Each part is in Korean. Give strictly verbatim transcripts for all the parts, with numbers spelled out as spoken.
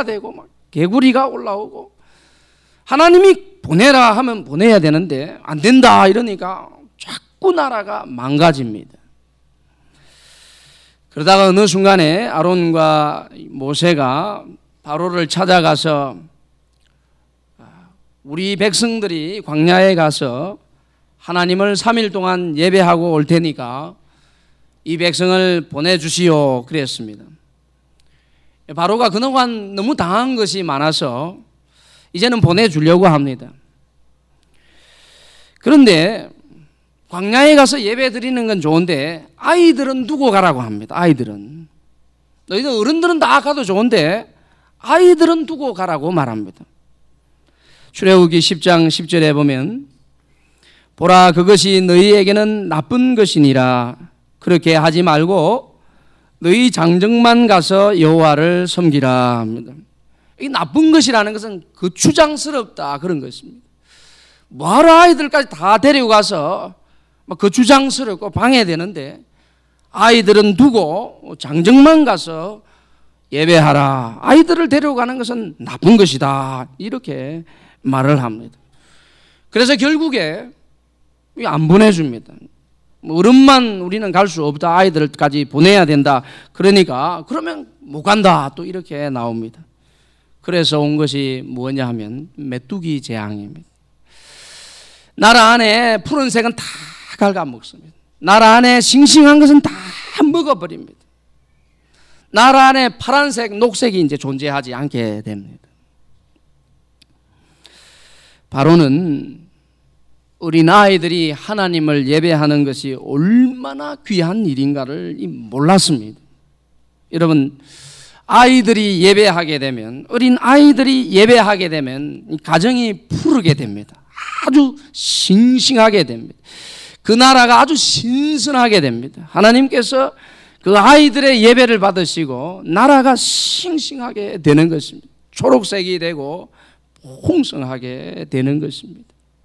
해가 되고 막 개구리가 올라오고, 하나님이 보내라 하면 보내야 되는데 안 된다 이러니까 자꾸 나라가 망가집니다. 그러다가 어느 순간에 아론과 모세가 바로를 찾아가서 우리 백성들이 광야에 가서 하나님을 삼 일 동안 예배하고 올 테니까 이 백성을 보내주시오 그랬습니다. 바로가 그동안 너무 당한 것이 많아서 이제는 보내주려고 합니다. 그런데 광야에 가서 예배 드리는 건 좋은데 아이들은 두고 가라고 합니다. 아이들은. 너희들 어른들은 다 가도 좋은데 아이들은 두고 가라고 말합니다. 출애굽기 십 장 십 절에 보면 보라 그것이 너희에게는 나쁜 것이니라. 그렇게 하지 말고 너희 장정만 가서 여호와를 섬기라 합니다. 이 나쁜 것이라는 것은 거추장스럽다 그런 것입니다. 뭐하러 아이들까지 다 데리고 가서 거추장스럽고 방해되는데 아이들은 두고 장정만 가서 예배하라. 아이들을 데려가는 것은 나쁜 것이다 이렇게 말을 합니다. 그래서 결국에 안 보내줍니다. 어른만 우리는 갈 수 없다. 아이들까지 보내야 된다. 그러니까 그러면 못 간다. 또 이렇게 나옵니다. 그래서 온 것이 뭐냐 하면 메뚜기 재앙입니다. 나라 안에 푸른색은 다 갉아먹습니다. 나라 안에 싱싱한 것은 다 먹어버립니다. 나라 안에 파란색, 녹색이 이제 존재하지 않게 됩니다. 바로는 어린아이들이 하나님을 예배하는 것이 얼마나 귀한 일인가를 몰랐습니다. 여러분, 아이들이 예배하게 되면, 어린아이들이 예배하게 되면 가정이 푸르게 됩니다. 아주 싱싱하게 됩니다. 그 나라가 아주 신선하게 됩니다. 하나님께서 그 아이들의 예배를 받으시고 나라가 싱싱하게 되는 것입니다. 초록색이 되고 홍성하게 되는 것입니다.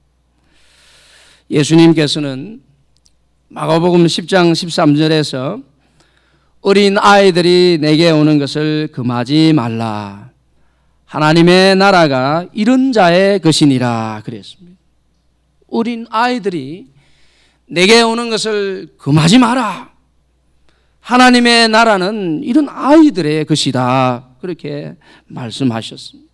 예수님께서는 마가복음 십 장 십삼 절에서 어린 아이들이 내게 오는 것을 금하지 말라. 하나님의 나라가 이런 자의 것이니라 그랬습니다. 어린 아이들이 내게 오는 것을 금하지 마라. 하나님의 나라는 이런 아이들의 것이다. 그렇게 말씀하셨습니다.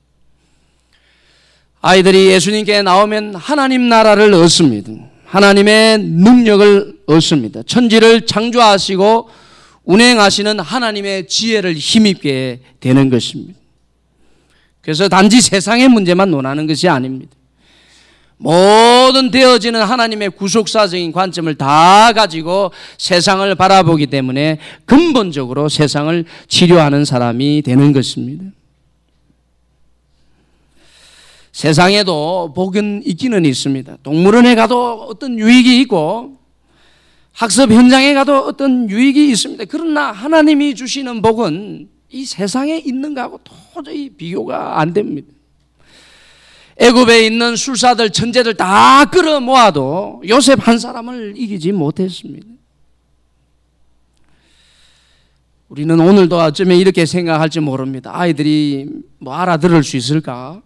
아이들이 예수님께 나오면 하나님 나라를 얻습니다. 하나님의 능력을 얻습니다. 천지를 창조하시고 운행하시는 하나님의 지혜를 힘입게 되는 것입니다. 그래서 단지 세상의 문제만 논하는 것이 아닙니다. 모든 되어지는 하나님의 구속사적인 관점을 다 가지고 세상을 바라보기 때문에 근본적으로 세상을 치료하는 사람이 되는 것입니다. 세상에도 복은 있기는 있습니다. 동물원에 가도 어떤 유익이 있고 학습 현장에 가도 어떤 유익이 있습니다. 그러나 하나님이 주시는 복은 이 세상에 있는 것하고 도저히 비교가 안 됩니다. 애굽에 있는 술사들, 천재들 다 끌어 모아도 요셉 한 사람을 이기지 못했습니다. 우리는 오늘도 어쩌면 이렇게 생각할지 모릅니다. 아이들이 뭐 알아들을 수 있을까?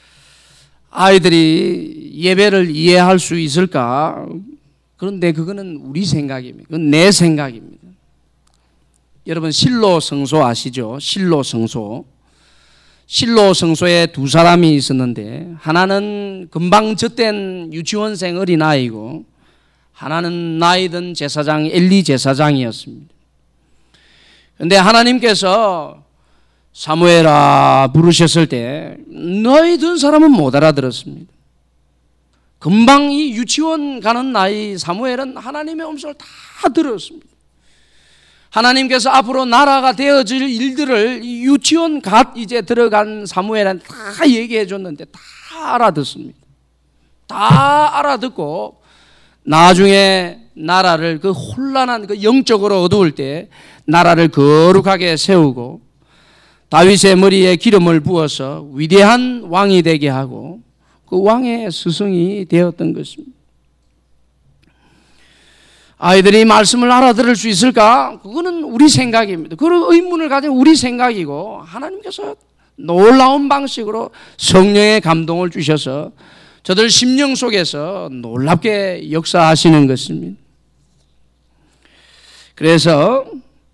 아이들이 예배를 이해할 수 있을까? 그런데 그거는 우리 생각입니다. 그건 내 생각입니다. 여러분 실로 성소 아시죠? 실로 성소. 실로 성소에 두 사람이 있었는데 하나는 금방 젖된 유치원생 어린아이고 하나는 나이 든 제사장 엘리 제사장이었습니다. 그런데 하나님께서 사무엘아 부르셨을 때 나이 든 사람은 못 알아들었습니다. 금방 이 유치원 가는 나이 사무엘은 하나님의 음성을 다 들었습니다. 하나님께서 앞으로 나라가 되어질 일들을 유치원 갓 이제 들어간 사무엘한테 다 얘기해 줬는데 다 알아듣습니다. 다 알아듣고 나중에 나라를 그 혼란한 그 영적으로 어두울 때 나라를 거룩하게 세우고 다윗의 머리에 기름을 부어서 위대한 왕이 되게 하고 그 왕의 스승이 되었던 것입니다. 아이들이 말씀을 알아들을 수 있을까? 그거는 우리 생각입니다. 그 의문을 가진 우리 생각이고 하나님께서 놀라운 방식으로 성령의 감동을 주셔서 저들 심령 속에서 놀랍게 역사하시는 것입니다. 그래서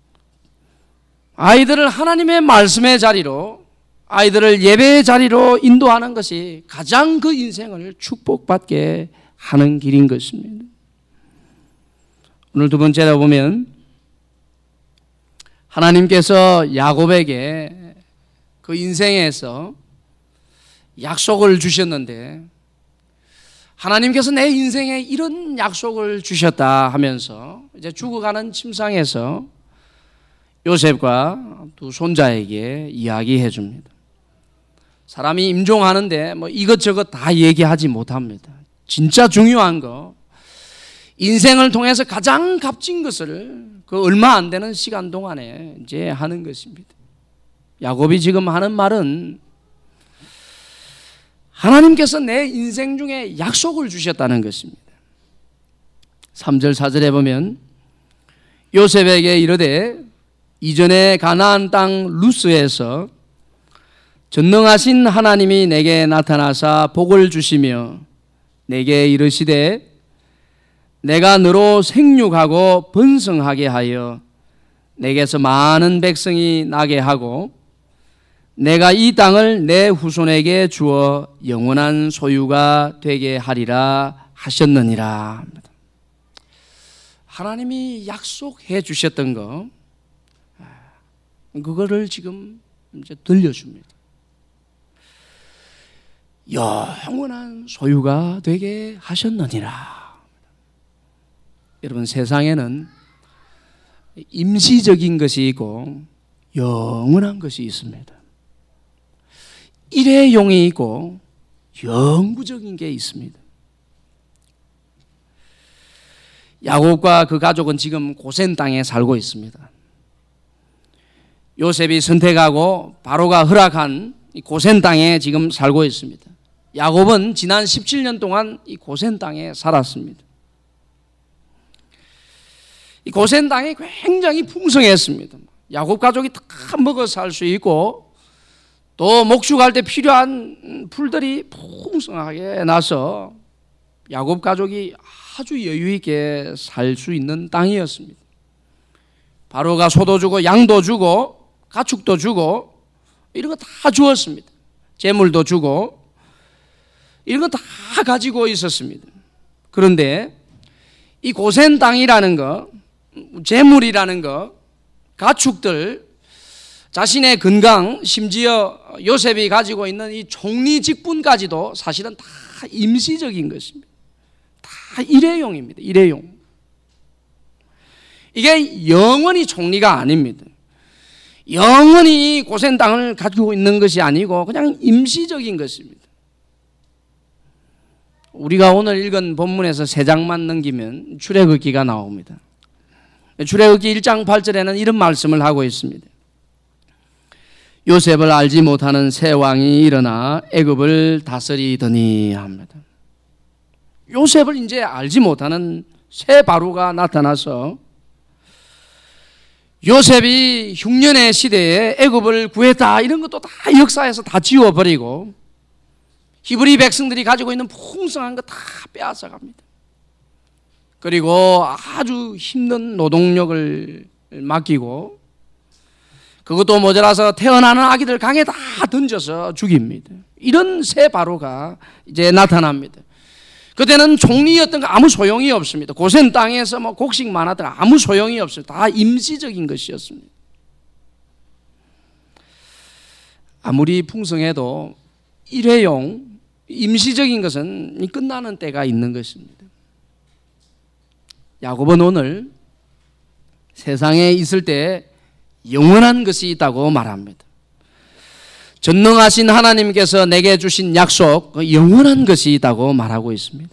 아이들을 하나님의 말씀의 자리로, 아이들을 예배의 자리로 인도하는 것이 가장 그 인생을 축복받게 하는 길인 것입니다. 오늘 두 번째로 보면 하나님께서 야곱에게 그 인생에서 약속을 주셨는데, 하나님께서 내 인생에 이런 약속을 주셨다 하면서 이제 죽어가는 침상에서 요셉과 두 손자에게 이야기해 줍니다. 사람이 임종하는데 뭐 이것저것 다 얘기하지 못합니다. 진짜 중요한 거, 인생을 통해서 가장 값진 것을 그 얼마 안 되는 시간 동안에 이제 하는 것입니다. 야곱이 지금 하는 말은 하나님께서 내 인생 중에 약속을 주셨다는 것입니다. 삼 절 사 절에 보면 요셉에게 이르되 이전에 가나안 땅 루스에서 전능하신 하나님이 내게 나타나사 복을 주시며 내게 이르시되 내가 너로 생육하고 번성하게 하여 내게서 많은 백성이 나게 하고 내가 이 땅을 내 후손에게 주어 영원한 소유가 되게 하리라 하셨느니라. 하나님이 약속해 주셨던 거, 그거를 지금 이제 들려줍니다. 영원한 소유가 되게 하셨느니라. 여러분, 세상에는 임시적인 것이 있고 영원한 것이 있습니다. 일회용이 있고 영구적인 게 있습니다. 야곱과 그 가족은 지금 고센 땅에 살고 있습니다. 요셉이 선택하고 바로가 허락한 이 고센 땅에 지금 살고 있습니다. 야곱은 지난 십칠 년 동안 이 고센 땅에 살았습니다. 이 고센 땅이 굉장히 풍성했습니다. 야곱 가족이 다 먹어 살 수 있고 또 목축할 때 필요한 풀들이 풍성하게 나서 야곱 가족이 아주 여유 있게 살 수 있는 땅이었습니다. 바로가 소도 주고 양도 주고 가축도 주고 이런 거 다 주었습니다. 재물도 주고 이런 거 다 가지고 있었습니다. 그런데 이 고센 땅이라는 거, 재물이라는 거, 가축들, 자신의 건강, 심지어 요셉이 가지고 있는 이 총리 직분까지도 사실은 다 임시적인 것입니다. 다 일회용입니다. 일회용. 이게 영원히 총리가 아닙니다. 영원히 고센 땅을 가지고 있는 것이 아니고 그냥 임시적인 것입니다. 우리가 오늘 읽은 본문에서 세 장만 넘기면 출애굽기가 나옵니다. 출애굽기 일 장 팔 절에는 이런 말씀을 하고 있습니다. 요셉을 알지 못하는 새 왕이 일어나 애굽을 다스리더니 합니다. 요셉을 이제 알지 못하는 새 바로가 나타나서 요셉이 흉년의 시대에 애굽을 구했다 이런 것도 다 역사에서 다 지워버리고 히브리 백성들이 가지고 있는 풍성한 거 다 빼앗아 갑니다. 그리고 아주 힘든 노동력을 맡기고 그것도 모자라서 태어나는 아기들 강에 다 던져서 죽입니다. 이런 새 바로가 이제 나타납니다. 그때는 총리였던 거 아무 소용이 없습니다. 고센 땅에서 뭐 곡식 많았던 거 아무 소용이 없어요. 다 임시적인 것이었습니다. 아무리 풍성해도 일회용, 임시적인 것은 끝나는 때가 있는 것입니다. 야곱은 오늘 세상에 있을 때 영원한 것이 있다고 말합니다. 전능하신 하나님께서 내게 주신 약속, 영원한 것이 있다고 말하고 있습니다.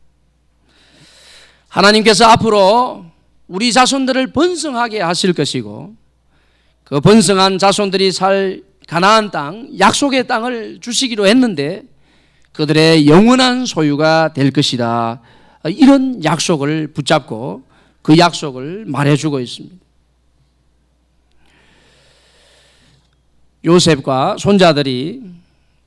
하나님께서 앞으로 우리 자손들을 번성하게 하실 것이고 그 번성한 자손들이 살 가나안 땅, 약속의 땅을 주시기로 했는데 그들의 영원한 소유가 될 것이다. 이런 약속을 붙잡고 그 약속을 말해주고 있습니다. 요셉과 손자들이